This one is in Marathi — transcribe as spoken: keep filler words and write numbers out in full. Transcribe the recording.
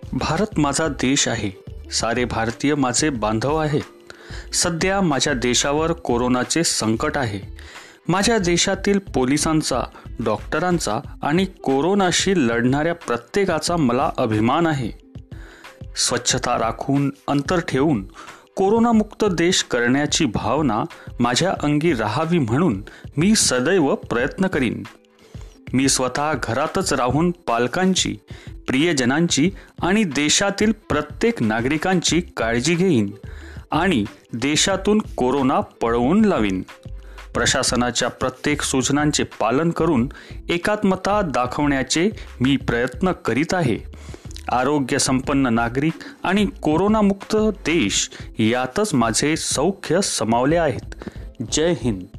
भारत माझा देश आहे. सारे भारतीय माझे बांधव आहेत. सध्या माझ्या देशावर कोरोनाचे संकट आहे. माझ्या देशातील पोलिसांचा, डॉक्टरांचा आणि कोरोनाशी लढणाऱ्या प्रत्येकाचा मला अभिमान आहे. स्वच्छता राखून, अंतर ठेवून कोरोनामुक्त देश करण्याची भावना माझ्या अंगी राहावी म्हणून मी सदैव प्रयत्न करीन. मी स्वतः घरातच राहून पालकांची, प्रियजनांची आणि देशातील प्रत्येक नागरिकांची काळजी घेईन आणि देशातून कोरोना पळवून लावीन. प्रशासनाच्या प्रत्येक सूचनांचे पालन करून एकात्मता दाखवण्याचे मी प्रयत्न करीत आहे. आरोग्य संपन्न नागरिक आणि कोरोनामुक्त देश यातच माझे सौख्य समावले आहेत. जय हिंद.